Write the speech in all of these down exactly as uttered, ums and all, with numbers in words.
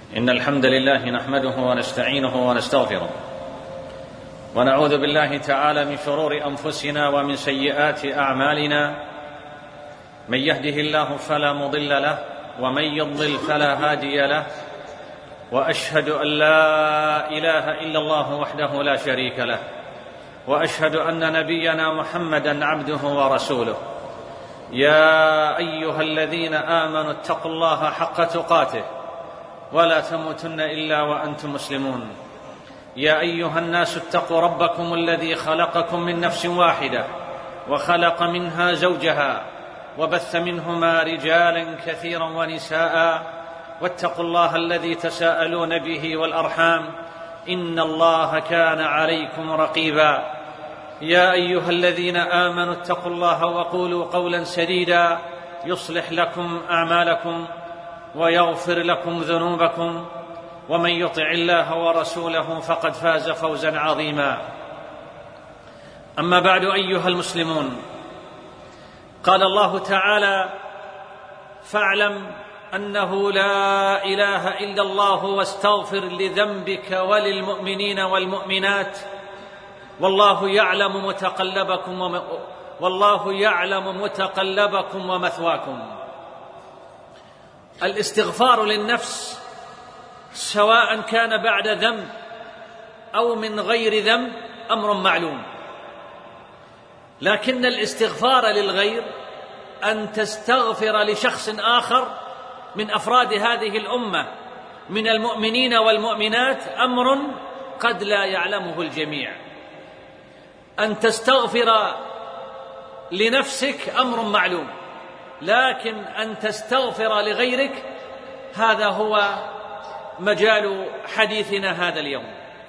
إن الحمد لله نحمده ونستعينه ونستغفره ونعوذ بالله تعالى من شرور أنفسنا ومن سيئات أعمالنا. من يهده الله فلا مضل له ومن يضلل فلا هادي له، وأشهد أن لا إله إلا الله وحده لا شريك له، وأشهد أن نبينا محمدًا عبده ورسوله. يا أيها الذين آمنوا اتقوا الله حق تقاته ولا تموتن إلا وأنتم مسلمون. يا أيها الناس اتقوا ربكم الذي خلقكم من نفس واحدة وخلق منها زوجها وبث منهما رجالا كثيرا ونساء، واتقوا الله الذي تساءلون به والأرحام إن الله كان عليكم رقيبا. يا أيها الذين آمنوا اتقوا الله وقولوا قولا سديدا يصلح لكم أعمالكم ويغفر لكم ذنوبكم، ومن يطع الله ورسوله فقد فاز فوزا عظيما. أما بعد أيها المسلمون، قال الله تعالى: فاعلم أنه لا إله إلا الله واستغفر لذنبك وللمؤمنين والمؤمنات والله يعلم متقلبكم وم... والله يعلم متقلبكم ومثواكم. الاستغفار للنفس سواء كان بعد ذنب أو من غير ذنب أمر معلوم، لكن الاستغفار للغير أن تستغفر لشخص آخر من أفراد هذه الأمة من المؤمنين والمؤمنات أمر قد لا يعلمه الجميع. أن تستغفر لنفسك أمر معلوم، لكن أن تستغفر لغيرك هذا هو مجال حديثنا هذا اليوم.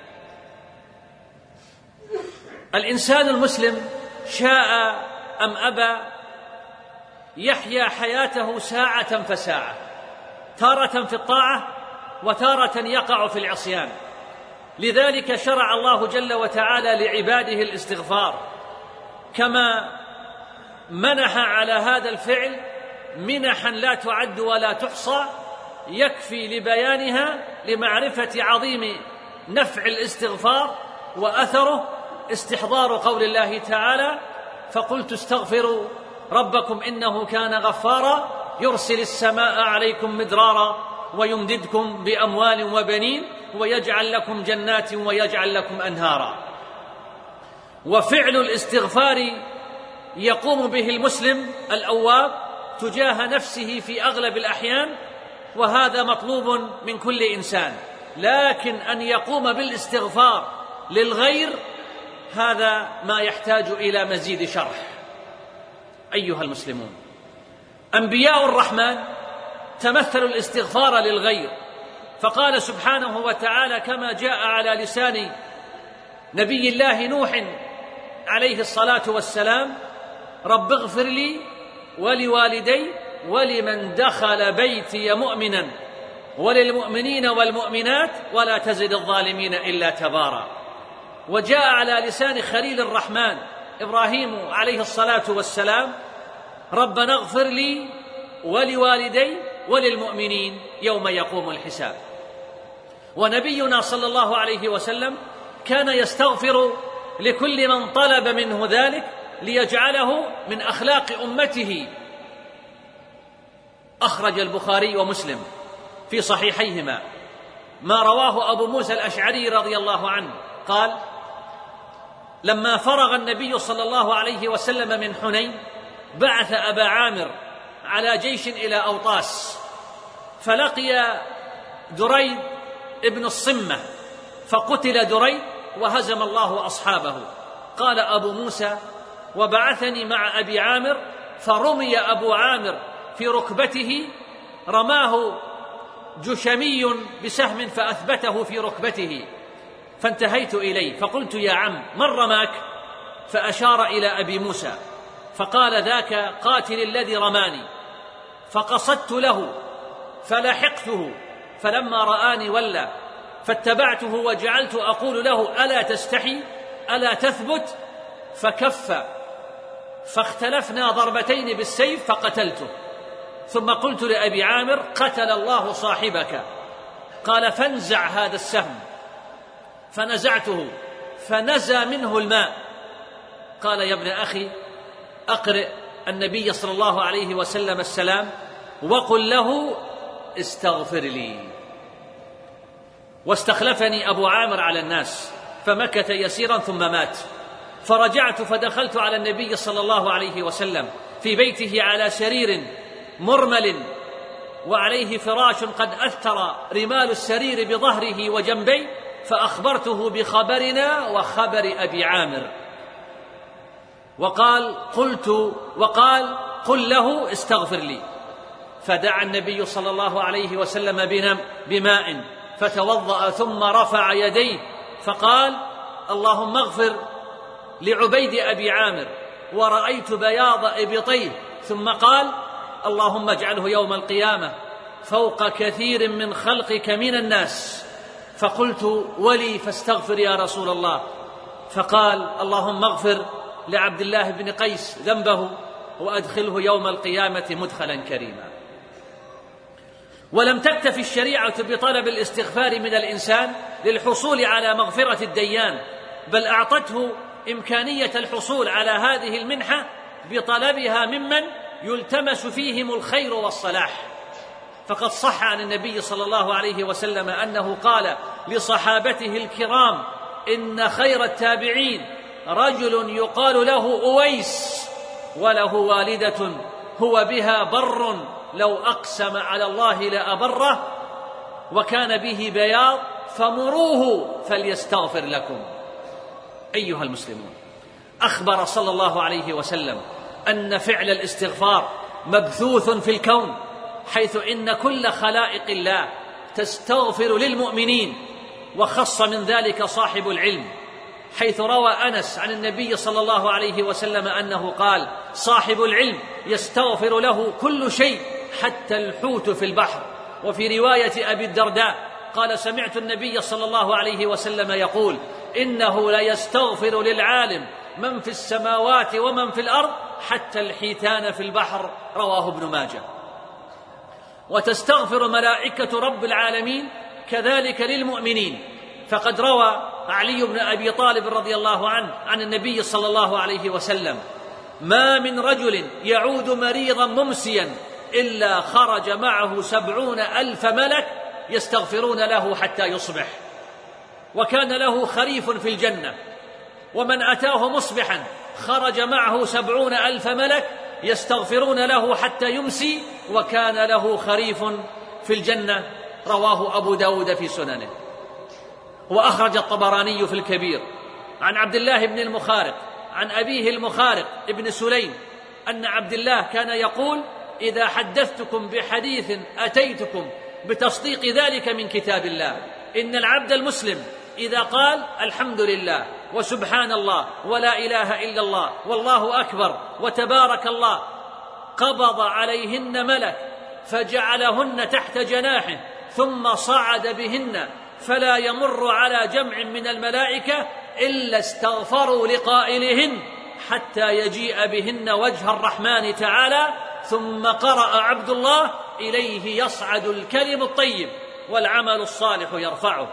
الإنسان المسلم شاء أم أبى يحيا حياته ساعة فساعة، تارة في الطاعة وتارة يقع في العصيان. لذلك شرع الله جل وتعالى لعباده الاستغفار، كما منح على هذا الفعل منحا لا تعد ولا تحصى، يكفي لبيانها لمعرفة عظيم نفع الاستغفار وأثره استحضار قول الله تعالى: فقلت استغفروا ربكم إنه كان غفارا يرسل السماء عليكم مدرارا ويمددكم بأموال وبنين ويجعل لكم جنات ويجعل لكم أنهارا. وفعل الاستغفار يقوم به المسلم الأواب تجاه نفسه في أغلب الأحيان، وهذا مطلوب من كل إنسان، لكن أن يقوم بالاستغفار للغير هذا ما يحتاج إلى مزيد شرح. أيها المسلمون، أنبياء الرحمن تمثلوا الاستغفار للغير، فقال سبحانه وتعالى كما جاء على لسان نبي الله نوح عليه الصلاة والسلام: رب اغفر لي ولوالدي ولمن دخل بيتي مؤمنا وللمؤمنين والمؤمنات ولا تزد الظالمين إلا تبارا. وجاء على لسان خليل الرحمن إبراهيم عليه الصلاة والسلام: ربنا اغفر لي ولوالدي وللمؤمنين يوم يقوم الحساب. ونبينا صلى الله عليه وسلم كان يستغفر لكل من طلب منه ذلك ليجعله من أخلاق أمته. أخرج البخاري ومسلم في صحيحيهما ما رواه أبو موسى الأشعري رضي الله عنه قال: لما فرغ النبي صلى الله عليه وسلم من حنين بعث أبا عامر على جيش إلى أوطاس، فلقي دريد ابن الصمة فقتل دريد وهزم الله أصحابه. قال أبو موسى: وبعثني مع أبي عامر فرمي أبو عامر في ركبته، رماه جشمي بسهم فأثبته في ركبته، فانتهيت إليه فقلت: يا عم من رماك؟ فأشار إلى أبي موسى فقال: ذاك قاتل الذي رماني. فقصدت له فلحقته، فلما رآني ولى، فاتبعته وجعلت أقول له: ألا تستحي؟ ألا تثبت؟ فكف، فاختلفنا ضربتين بالسيف فقتلته. ثم قلت لأبي عامر: قتل الله صاحبك. قال فانزع هذا السهم، فنزعته فنزى منه الماء. قال يا ابن أخي أقرئ النبي صلى الله عليه وسلم السلام وقل له استغفر لي. واستخلفني أبو عامر على الناس فمكث يسيرا ثم مات. فرجعت فدخلت على النبي صلى الله عليه وسلم في بيته على سرير مرمل وعليه فراش قد أثر رمال السرير بظهره وجنبيه، فأخبرته بخبرنا وخبر أبي عامر، وقال قلت وقال قل له استغفر لي. فدعا النبي صلى الله عليه وسلم بماء فتوضأ ثم رفع يديه فقال اللهم اغفر لعبيد أبي عامر، ورأيت بياض إبطيه، ثم قال اللهم اجعله يوم القيامة فوق كثير من خلقك من الناس. فقلت ولي فاستغفر يا رسول الله. فقال اللهم اغفر لعبد الله بن قيس ذنبه وأدخله يوم القيامة مدخلا كريما. ولم تكتف الشريعة بطلب الاستغفار من الإنسان للحصول على مغفرة الديان، بل أعطته إمكانية الحصول على هذه المنحة بطلبها ممن يلتمس فيهم الخير والصلاح. فقد صح عن النبي صلى الله عليه وسلم أنه قال لصحابته الكرام إن خير التابعين رجل يقال له أويس وله والدة هو بها بر لو أقسم على الله لأبره وكان به بياض فمروه فليستغفر لكم. أيها المسلمون، أخبر صلى الله عليه وسلم أن فعل الاستغفار مبثوث في الكون، حيث إن كل خلائق الله تستغفر للمؤمنين، وخص من ذلك صاحب العلم، حيث روى أنس عن النبي صلى الله عليه وسلم أنه قال صاحب العلم يستغفر له كل شيء حتى الحوت في البحر. وفي رواية أبي الدرداء قال سمعت النبي صلى الله عليه وسلم يقول إنه ليستغفر للعالم من في السماوات ومن في الأرض حتى الحيتان في البحر، رواه ابن ماجه. وتستغفر ملائكة رب العالمين كذلك للمؤمنين، فقد روى علي بن أبي طالب رضي الله عنه عن النبي صلى الله عليه وسلم ما من رجل يعود مريضا ممسيا إلا خرج معه سبعون ألف ملك يستغفرون له حتى يصبح، وكان له خريف في الجنة. ومن أتاه مصبحا خرج معه سبعون ألف ملك يستغفرون له حتى يمسي، وكان له خريف في الجنة، رواه أبو داود في سننه. وأخرج الطبراني في الكبير عن عبد الله بن المخارق عن أبيه المخارق ابن سليم أن عبد الله كان يقول إذا حدثتكم بحديث أتيتكم بتصديق ذلك من كتاب الله، إن العبد المسلم إذا قال الحمد لله وسبحان الله ولا إله إلا الله والله أكبر وتبارك الله قبض عليهن ملك فجعلهن تحت جناحه ثم صعد بهن فلا يمر على جمع من الملائكة إلا استغفروا لقائلهن حتى يجيء بهن وجه الرحمن تعالى. ثم قرأ عبد الله إليه يصعد الكلم الطيب والعمل الصالح يرفعه.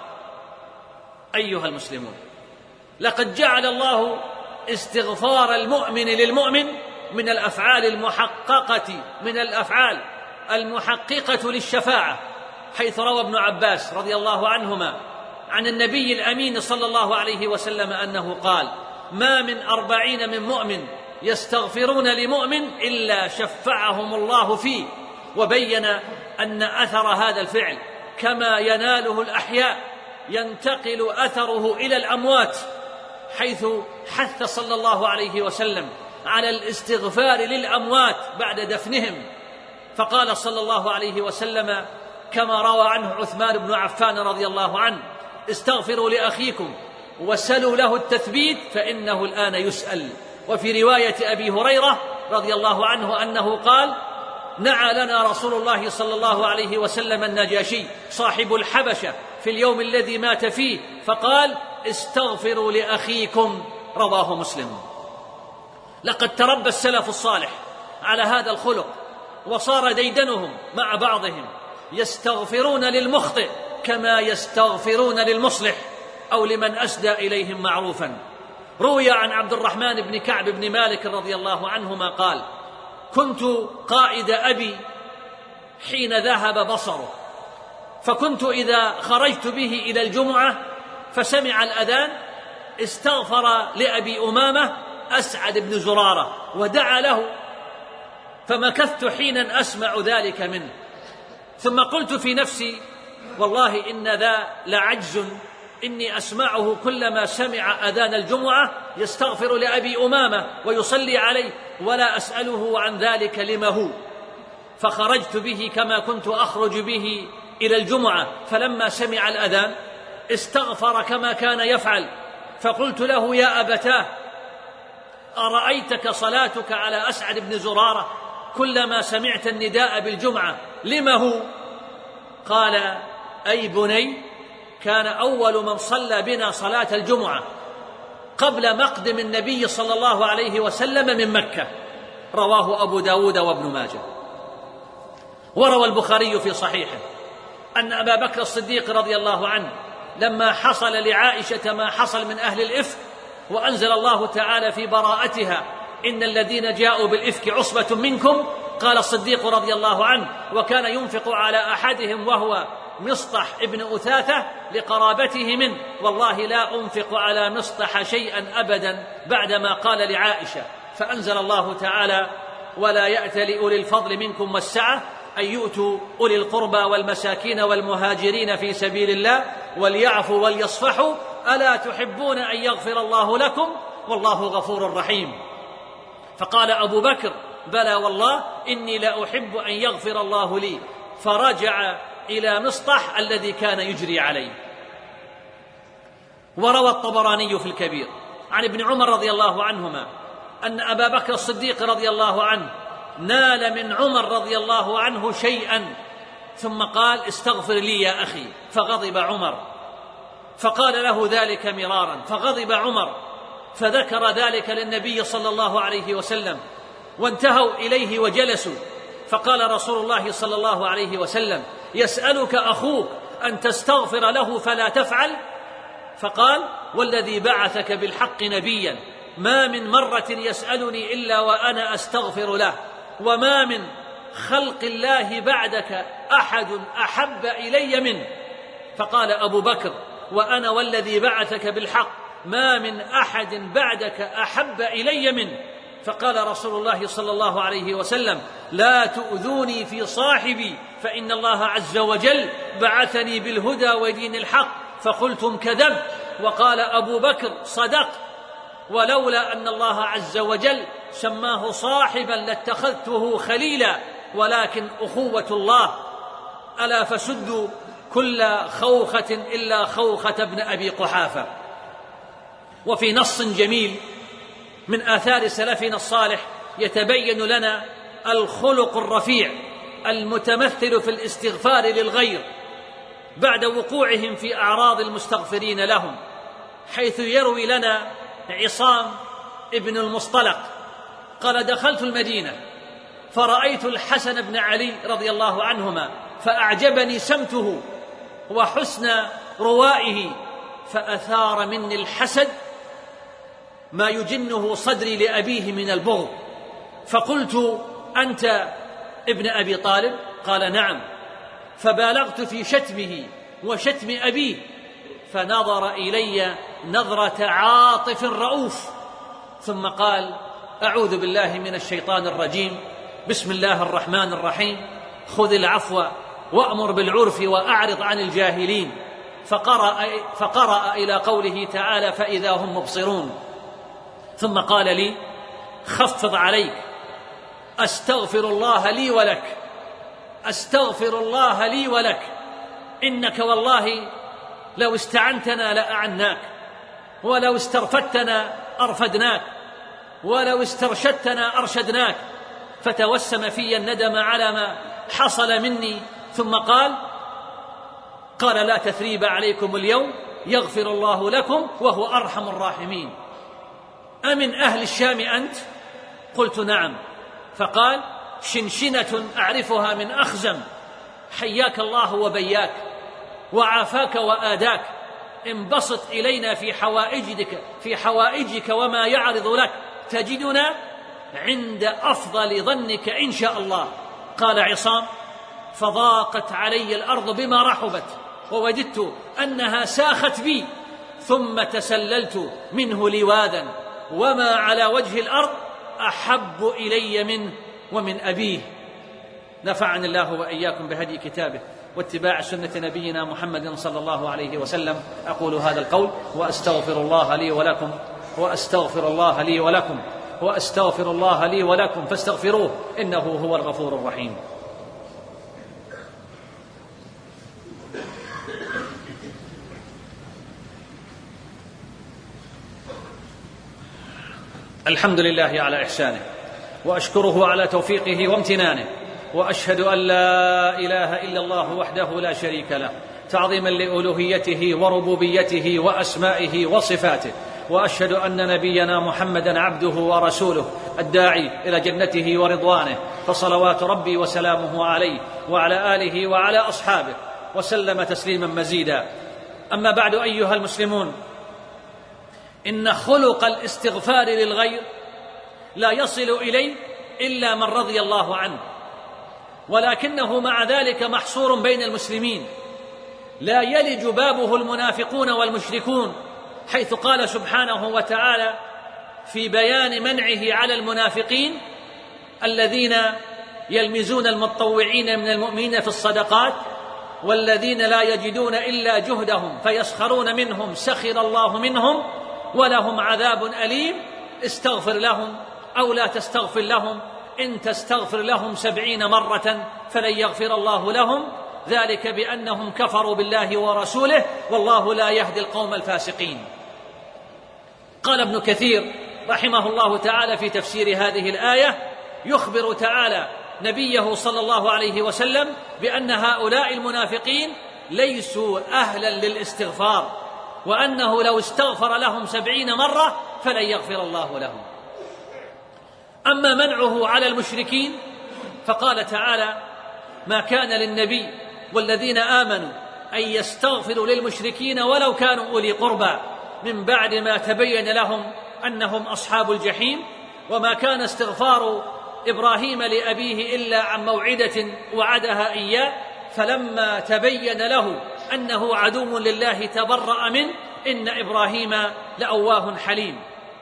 أيها المسلمون، لقد جعل الله استغفار المؤمن للمؤمن من الأفعال المحققة من الأفعال المحققة للشفاعة، حيث روى ابن عباس رضي الله عنهما عن النبي الأمين صلى الله عليه وسلم أنه قال ما من أربعين من مؤمن يستغفرون لمؤمن إلا شفعهم الله فيه. وبين أن أثر هذا الفعل كما يناله الأحياء ينتقل أثره إلى الأموات، حيث حث صلى الله عليه وسلم على الاستغفار للأموات بعد دفنهم، فقال صلى الله عليه وسلم كما روى عنه عثمان بن عفان رضي الله عنه استغفروا لأخيكم وسلوا له التثبيت فإنه الآن يسأل. وفي رواية أبي هريرة رضي الله عنه أنه قال نعى لنا رسول الله صلى الله عليه وسلم النجاشي صاحب الحبشة في اليوم الذي مات فيه فقال استغفروا لأخيكم، رواه مسلم. لقد تربى السلف الصالح على هذا الخلق، وصار ديدنهم مع بعضهم يستغفرون للمخطئ كما يستغفرون للمصلح أو لمن أسدى إليهم معروفا. روي عن عبد الرحمن بن كعب بن مالك رضي الله عنهما قال: كنت قائد أبي حين ذهب بصره، فكنت إذا خرجت به إلى الجمعة فسمع الأذان استغفر لأبي أمامة أسعد بن زرارة ودعا له، فمكثت حينا أسمع ذلك منه، ثم قلت في نفسي: والله إن ذا لعجز، إني أسمعه كلما سمع أذان الجمعة يستغفر لأبي أمامة ويصلي عليه ولا أسأله عن ذلك لما هو. فخرجت به كما كنت أخرج به إلى الجمعة، فلما سمع الأذان استغفر كما كان يفعل، فقلت له: يا أبتاه، أرأيتك صلاتك على أسعد بن زرارة كلما سمعت النداء بالجمعة لما هو؟ قال: أي بني، كان أول من صلى بنا صلاة الجمعة قبل مقدم النبي صلى الله عليه وسلم من مكة. رواه أبو داود وابن ماجه. وروى البخاري في صحيحه أن أبا بكر الصديق رضي الله عنه لما حصل لعائشة ما حصل من أهل الإفك، وأنزل الله تعالى في براءتها: إن الذين جاءوا بالإفك عصبة منكم، قال الصديق رضي الله عنه: وكان ينفق على أحدهم وهو مصطح ابن أثاثة لقرابته منه، والله لا أنفق على مصطح شيئا أبدا بعدما قال لعائشة. فأنزل الله تعالى: ولا يأتل أولي الفضل منكم والسعة أن يؤتوا أولي القربى والمساكين والمهاجرين في سبيل الله وليعفوا وليصفحوا ألا تحبون أن يغفر الله لكم والله غفور رحيم. فقال أبو بكر: بلى والله إني لا أحب أن يغفر الله لي، فرجع إلى مصطح الذي كان يجري عليه. وروى الطبراني في الكبير عن ابن عمر رضي الله عنهما أن أبا بكر الصديق رضي الله عنه نال من عمر رضي الله عنه شيئا ثم قال: استغفر لي يا أخي، فغضب عمر، فقال له ذلك مرارا، فغضب عمر فذكر ذلك للنبي صلى الله عليه وسلم، وانتهوا إليه وجلسوا، فقال رسول الله صلى الله عليه وسلم: يسألك أخوك أن تستغفر له فلا تفعل؟ فقال: والذي بعثك بالحق نبيا ما من مرة يسألني إلا وأنا أستغفر له، وما من خلق الله بعدك أحد أحب إلي منه. فقال أبو بكر: وأنا والذي بعثك بالحق ما من أحد بعدك أحب إلي منه. فقال رسول الله صلى الله عليه وسلم: لا تؤذوني في صاحبي فإن الله عز وجل بعثني بالهدى ودين الحق. فقلتم كذبت. وقال أبو بكر: صدق، ولولا أن الله عز وجل سماه صاحبا لاتخذته خليلا، ولكن أخوة الله. ألا فسدوا كل خوخة إلا خوخة ابن أبي قحافة. وفي نص جميل من آثار سلفنا الصالح يتبين لنا الخلق الرفيع المتمثل في الاستغفار للغير بعد وقوعهم في أعراض المستغفرين لهم، حيث يروي لنا عصام ابن المصطلق قال: دخلت المدينة فرأيت الحسن بن علي رضي الله عنهما فأعجبني سمته وحسن روائه، فأثار مني الحسد ما يجنه صدري لأبيه من البغض، فقلت: أنت ابن أبي طالب؟ قال: نعم. فبالغت في شتمه وشتم أبيه، فنظر إلي نظرة عاطف رؤوف، ثم قال: أعوذ بالله من الشيطان الرجيم، بسم الله الرحمن الرحيم، خذ العفو وأمر بالعرف وأعرض عن الجاهلين. فقرأ, فقرأ إلى قوله تعالى: فإذا هم مبصرون. ثم قال لي: خفض عليك، أستغفر الله لي ولك، أستغفر الله لي ولك، إنك والله لو استعنتنا لأعناك، ولو استرفدتنا أرفدناك، ولو استرشدتنا أرشدناك. فتوسم في الندم على ما حصل مني، ثم قال: قال: لا تثريب عليكم اليوم يغفر الله لكم وهو أرحم الراحمين. أمن أهل الشام أنت؟ قلت: نعم. فقال: شنشنة أعرفها من أخزم، حياك الله وبياك. وعافاك وآداك، انبسط إلينا في حوائجك في حوائجك وما يعرض لك تجدنا عند أفضل ظنك إن شاء الله. قال عصام: فضاقت علي الأرض بما رحبت ووجدت أنها ساخت بي، ثم تسللت منه لواذا، وما على وجه الأرض أحب إلي منه ومن أبيه. نفعني الله وإياكم بهدي كتابه واتباع سنة نبينا محمد صلى الله عليه وسلم. أقول هذا القول وأستغفر الله لي ولكم وأستغفر الله لي ولكم وأستغفر الله لي ولكم فاستغفروه إنه هو الغفور الرحيم. الحمد لله على إحسانه، وأشكره على توفيقه وامتنانه، وأشهد أن لا إله إلا الله وحده لا شريك له تعظيما لألوهيته وربوبيته وأسمائه وصفاته، وأشهد أن نبينا محمدا عبده ورسوله الداعي إلى جنته ورضوانه، فصلوات ربي وسلامه عليه وعلى آله وعلى أصحابه وسلم تسليما مزيدا. أما بعد أيها المسلمون، إن خلق الاستغفار للغير لا يصل إليه إلا من رضي الله عنه، ولكنه مع ذلك محصور بين المسلمين، لا يلج بابه المنافقون والمشركون، حيث قال سبحانه وتعالى في بيان منعه على المنافقين الذين يلمزون المتطوعين من المؤمنين في الصدقات والذين لا يجدون إلا جهدهم فيسخرون منهم سخر الله منهم ولهم عذاب أليم استغفر لهم أو لا تستغفر لهم إن تستغفر لهم سبعين مرة فلن يغفر الله لهم ذلك بأنهم كفروا بالله ورسوله والله لا يهدي القوم الفاسقين. قال ابن كثير رحمه الله تعالى في تفسير هذه الآية يخبر تعالى نبيه صلى الله عليه وسلم بأن هؤلاء المنافقين ليسوا أهلا للاستغفار، وأنه لو استغفر لهم سبعين مرة فلن يغفر الله لهم. أما منعه على المشركين فقال تعالى: ما كان للنبي والذين آمنوا أن يستغفروا للمشركين ولو كانوا أولي قربى من بعد ما تبين لهم أنهم أصحاب الجحيم، وما كان استغفار إبراهيم لأبيه إلا عن موعدة وعدها إياه فلما تبين له أنه عدو لله تبرأ منه إن إبراهيم لأواه حليم.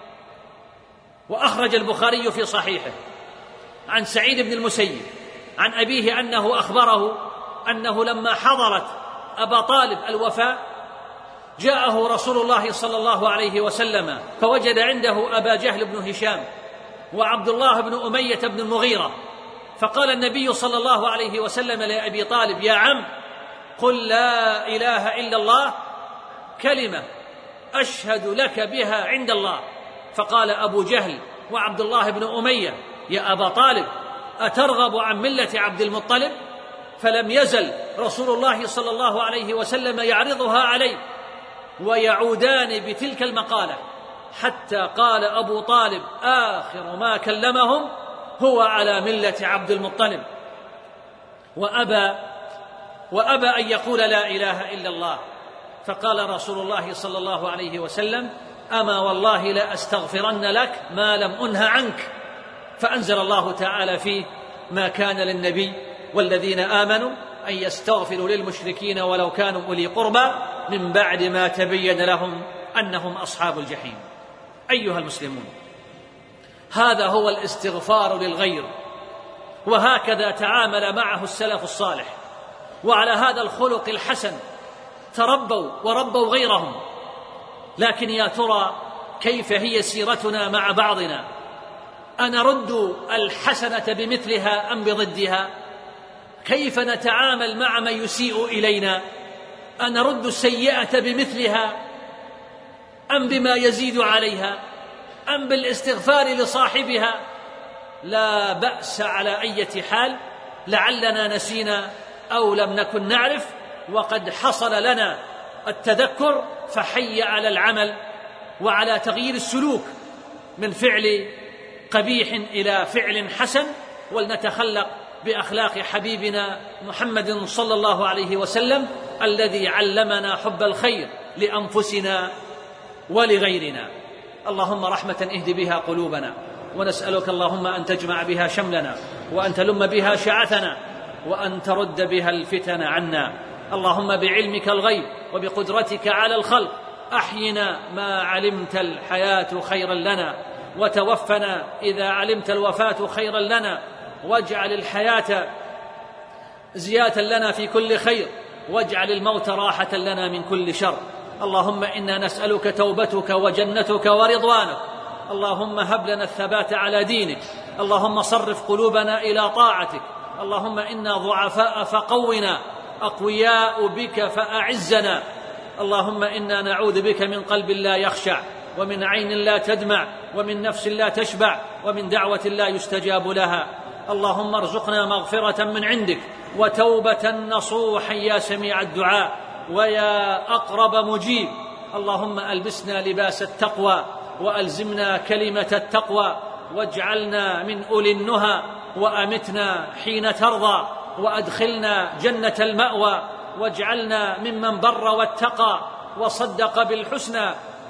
وأخرج البخاري في صحيحه عن سعيد بن المسيب عن أبيه أنه أخبره أنه لما حضرت أبا طالب الوفاة جاءه رسول الله صلى الله عليه وسلم فوجد عنده أبا جهل بن هشام وعبد الله بن أمية بن المغيرة، فقال النبي صلى الله عليه وسلم لأبي طالب: يا عم قل لا إله إلا الله كلمة أشهد لك بها عند الله. فقال أبو جهل وعبد الله بن أمية: يا أبا طالب أترغب عن ملة عبد المطلب؟ فلم يزل رسول الله صلى الله عليه وسلم يعرضها عليه ويعودان بتلك المقالة حتى قال أبو طالب آخر ما كلمهم: هو على ملة عبد المطلب. وأبى وأبى أن يقول لا إله إلا الله. فقال رسول الله صلى الله عليه وسلم: أما والله لا أستغفرن لك ما لم أنه عنك. فأنزل الله تعالى فيه: ما كان للنبي والذين آمنوا أن يستغفروا للمشركين ولو كانوا أولي قربى من بعد ما تبين لهم أنهم أصحاب الجحيم. أيها المسلمون، هذا هو الاستغفار للغير، وهكذا تعامل معه السلف الصالح، وعلى هذا الخلق الحسن تربوا وربوا غيرهم. لكن يا ترى كيف هي سيرتنا مع بعضنا؟ أنرد الحسنة بمثلها أم بضدها؟ كيف نتعامل مع من يسيء إلينا؟ أنرد السيئة بمثلها أم بما يزيد عليها أم بالاستغفار لصاحبها؟ لا بأس على أي حال، لعلنا نسينا أو لم نكن نعرف، وقد حصل لنا التذكر، فحي على العمل وعلى تغيير السلوك من فعل قبيح إلى فعل حسن، ولنتخلق بأخلاق حبيبنا محمد صلى الله عليه وسلم الذي علمنا حب الخير لأنفسنا ولغيرنا. اللهم رحمة اهد بها قلوبنا، ونسألك اللهم أن تجمع بها شملنا، وأن تلم بها شعثنا، وأن ترد بها الفتن عنا. اللهم بعلمك الغيب وبقدرتك على الخلق أحينا ما علمت الحياة خيرا لنا، وتوفنا إذا علمت الوفاة خيرا لنا، واجعل الحياة زيادة لنا في كل خير، واجعل الموت راحة لنا من كل شر. اللهم إنا نسألك توبتك وجنتك ورضوانك. اللهم هب لنا الثبات على دينك. اللهم صرف قلوبنا إلى طاعتك. اللهم إنا ضعفاء فقونا، أقوياء بك فأعزنا. اللهم إنا نعوذ بك من قلب لا يخشع، ومن عين لا تدمع، ومن نفس لا تشبع، ومن دعوة لا يستجاب لها. اللهم ارزقنا مغفرة من عندك، وتوبة نصوحا يا سميع الدعاء ويا أقرب مجيب. اللهم ألبسنا لباس التقوى، وألزمنا كلمة التقوى، واجعلنا من أولي النهى، وأمتنا حين ترضى، وأدخلنا جنة المأوى، واجعلنا ممن بر واتقى وصدق بالحسنى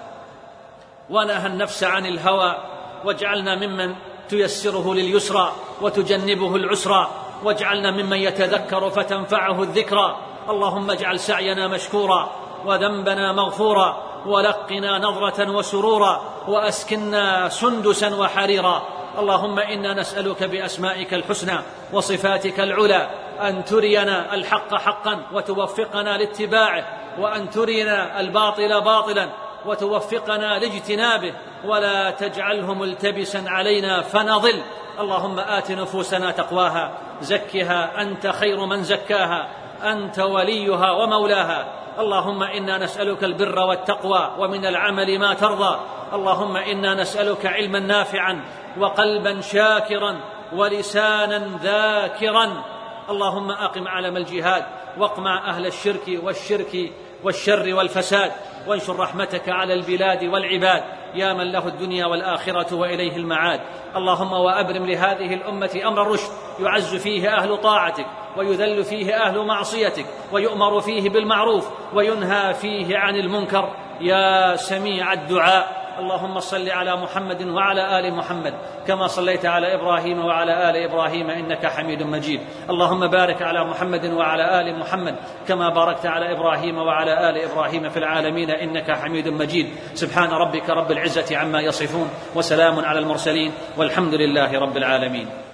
ونهى النفس عن الهوى، واجعلنا ممن تيسره لليسرى وتجنبه العسرى، واجعلنا ممن يتذكر فتنفعه الذكرى. اللهم اجعل سعينا مشكورا، وذنبنا مغفورا، ولقنا نظرة وسرورا، وأسكنا سندسا وحريرا. اللهم إنا نسألك بأسمائك الحسنى وصفاتك العلى أن ترينا الحق حقا وتوفقنا لاتباعه، وأن ترينا الباطل باطلا وتوفقنا لاجتنابه، ولا تجعله ملتبسا علينا فنضل. اللهم آت نفوسنا تقواها، زكها أنت خير من زكاها، أنت وليها ومولاها. اللهم إنا نسألك البر والتقوى، ومن العمل ما ترضى. اللهم إنا نسألك علما نافعا، وقلبا شاكرا، ولسانا ذاكرا. اللهم أقم علم الجهاد، واقمع أهل الشرك والشرك والشر والفساد، وانشر رحمتك على البلاد والعباد يا من له الدنيا والآخرة وإليه المعاد. اللهم وأبرم لهذه الأمة أمر الرشد، يعز فيه أهل طاعتك، ويذل فيه أهل معصيتك، ويؤمر فيه بالمعروف، وينهى فيه عن المنكر يا سميع الدعاء. اللهم صل على محمد وعلى آل محمد كما صليت على إبراهيم وعلى آل إبراهيم إنك حميد مجيد. اللهم بارك على محمد وعلى آل محمد كما باركت على إبراهيم وعلى آل إبراهيم في العالمين إنك حميد مجيد. سبحان ربك رب العزة عما يصفون، وسلام على المرسلين، والحمد لله رب العالمين.